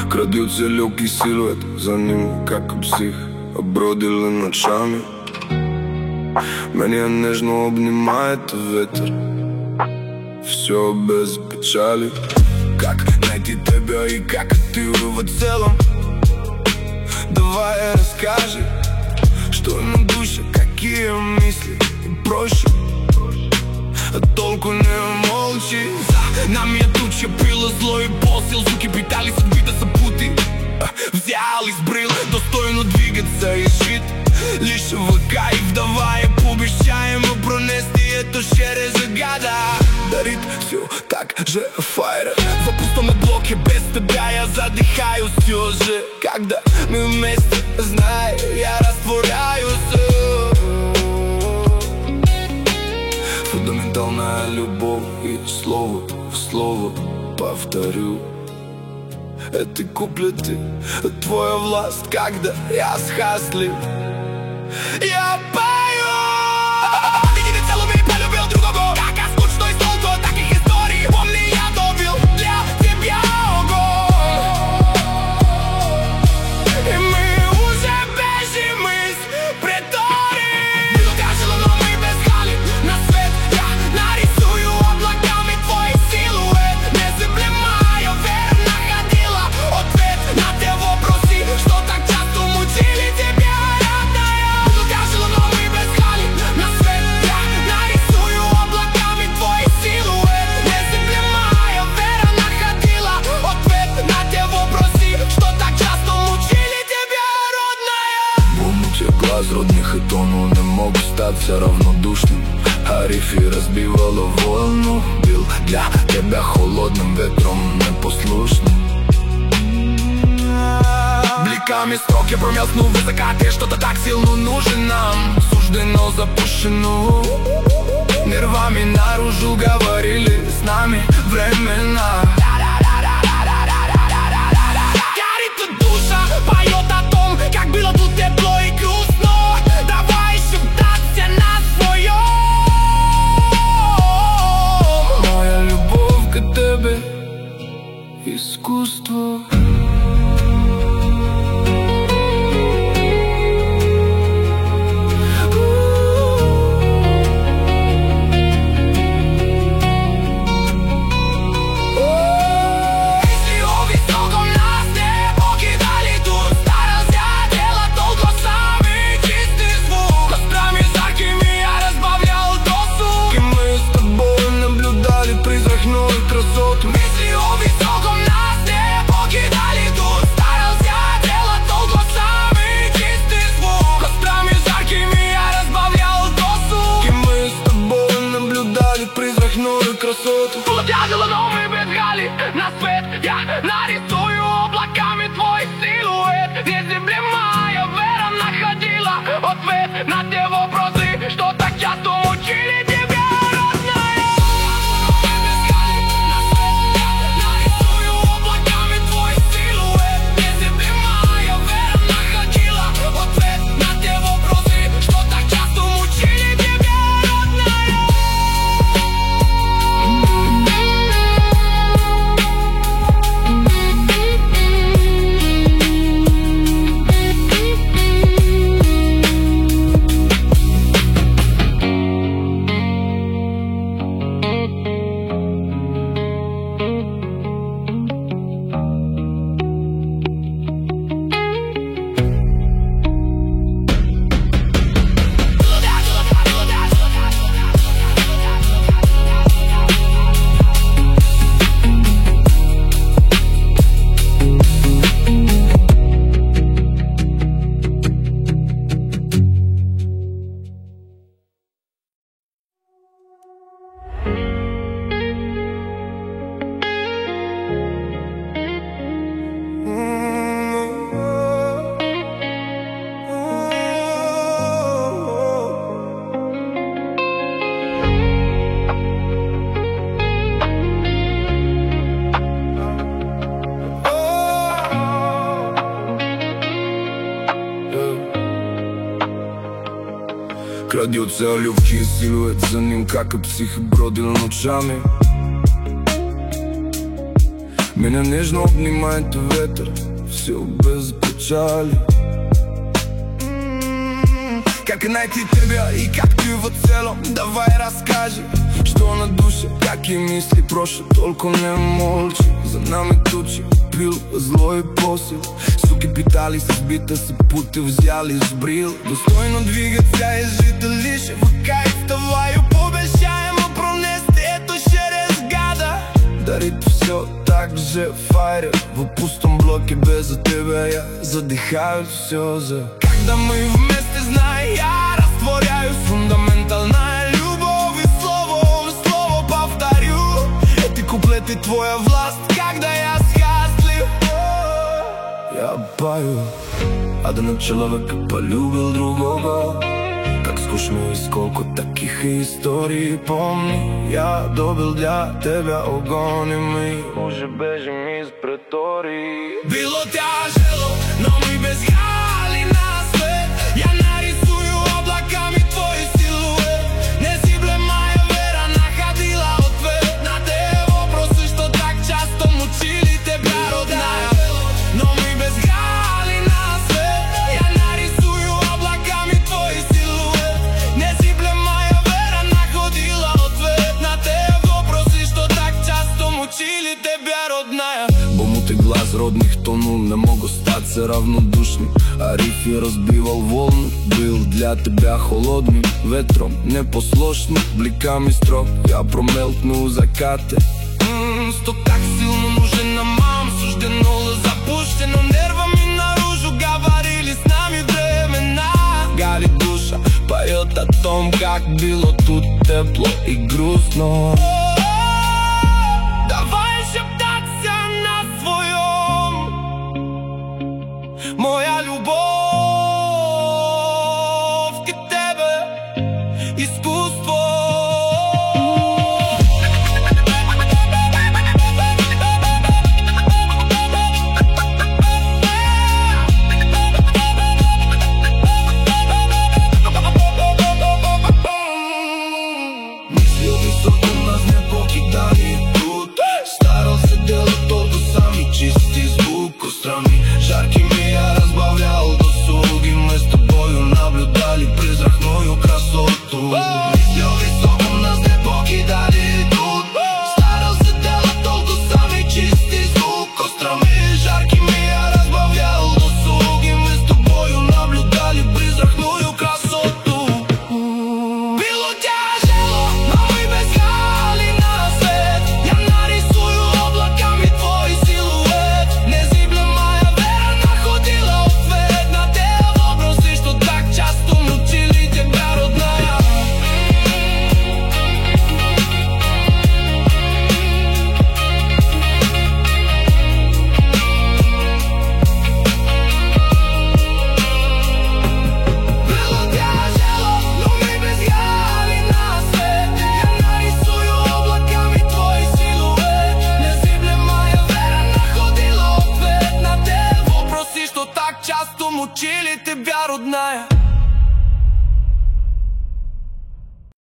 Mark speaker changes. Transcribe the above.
Speaker 1: Крадется легкий силуэт, за ним как псих бродили ночами. Меня нежно обнимает ветер, все без печали. Как найти тебя и как ты в целом? Давай расскажи, что на душе, какие мысли, и проще. Толку не молчи. За нами туча пила, зло и пол сил. Звуки питали судьбы да запуты. Взял и сбрил, достойно двигаться и жить. Лишь в кайф, давай пообещаем пронести эту через года. Дарит все так же фаер. В пустом блоке без тебя я задыхаюсь все же. Когда мы вместе, знаю, я растворяюсь. Фундаментальная любовь и слово в слово повторю. Эти куплеты, твоя власть, когда я счастлив. Я пою. Видели целыми, полюбил другого. Как скучно и столько таких историй. Помни, я добил для тебя огонь. И мы уже бежим из притории. Минута жила, но мы без гали. На свет я нарисую облаками твой силуэт. Незыблемая вера находила ответ на те вопросы, что так часто мучили тебя. Глаз родных и тону не мог остаться равнодушным. А рифи разбивало волну. Был для тебя холодным ветром непослушным. Бликами строк я промелькнул в закате. Что-то так сильно нужен нам. Суждено запущено. Нервами наружу говорили с нами времена. Горит душа, поет о том, как было тут тепло и грустно. Давай шептаться на своем. Моя любовь к тебе — искусство. Полотягало, но мы бежали на свет. Я нарисую облаками твой силуэт. Незыблемая вера находила ответ на те вопросы, что так часто мучили тебя. Крадется легкий силуэт, за ним как и псих бродил ночами. Меня нежно обнимает ветер, все без печали. Как найти тебя и как ты в целом? Давай расскажи, что на душе, какие мысли, прошу, только не молчи. За нами тучи, пил злой посыл. Суки питались, сбита се пути взяли с брил. Достойно двигаться и жить лишь в кайф. Давай пообещаємо пронести это через года. Дарит все так же файрер. В пустом блоке без тебя я задыхаюсь все за. Когда мы вместе, знаю, я растворяюсь. Фундаментальная любовь и слово в слово повторю. Эти куплеты твоя власть, когда я счастлив. Я пою, один человек полюбил другого. Как скучно и сколько таких историй помню. Я добил для тебя огонь, и мы уже бежим из претории. Было тяжело, но мы без гали на свет. Я нарисую облаками твой силуэт. Незыблемая вера находила ответ на те вопросы, что так часто мучили тебя, родная. Но мы без гали на свет. Я нарисую облаками твой силуэт. Незыблемая вера находила ответ на те вопросы, что так часто мучили тебя, родная. Бомутый глаз родных тонул, не мог остаться равнодушным. А рифи разбивал волны, был для тебя холодным ветром, непослушным бликами строк. Я промелькнул закаты. Что так сильно нужен нам, суждено запущено нервами наружу. Говорили с нами времена. Горит душа, поет о том, как было тут тепло и грустно.